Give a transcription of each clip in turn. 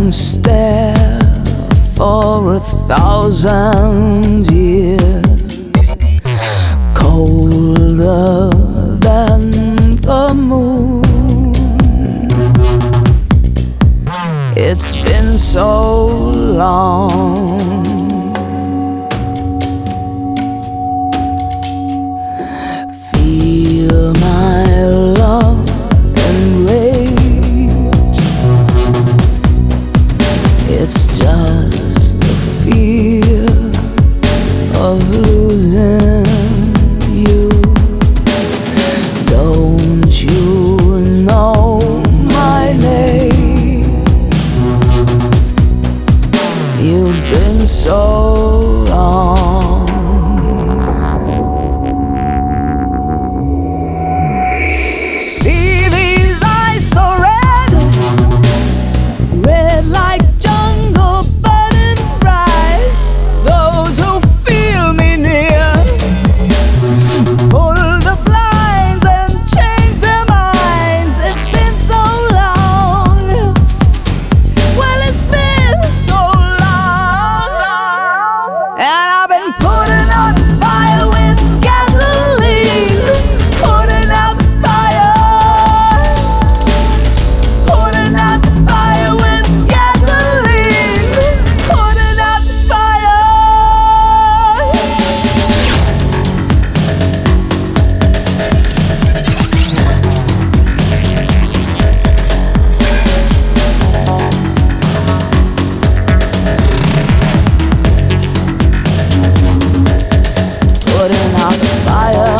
can stare for 1,000 years, colder than the moon. It's been so long. Feel my love and rage. It's just the fear of losing you. Don't you know my name? You've been so long. See these eyes so red, red like jungle burning bright. Those who feel me near pull the blinds and change their minds. It's been so long. Well, it's been so long. And I've been putting out fire with gasoline, putting out fire, putting out fire with gasoline, putting out fire. Putting out fire.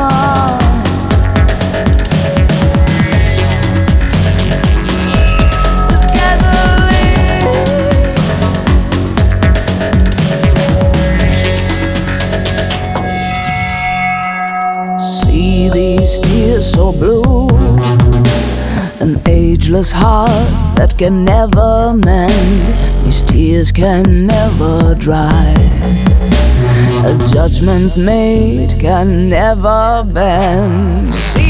See these tears so blue, an ageless heart that can never mend. These tears can never dry. A judgment made can never bend. See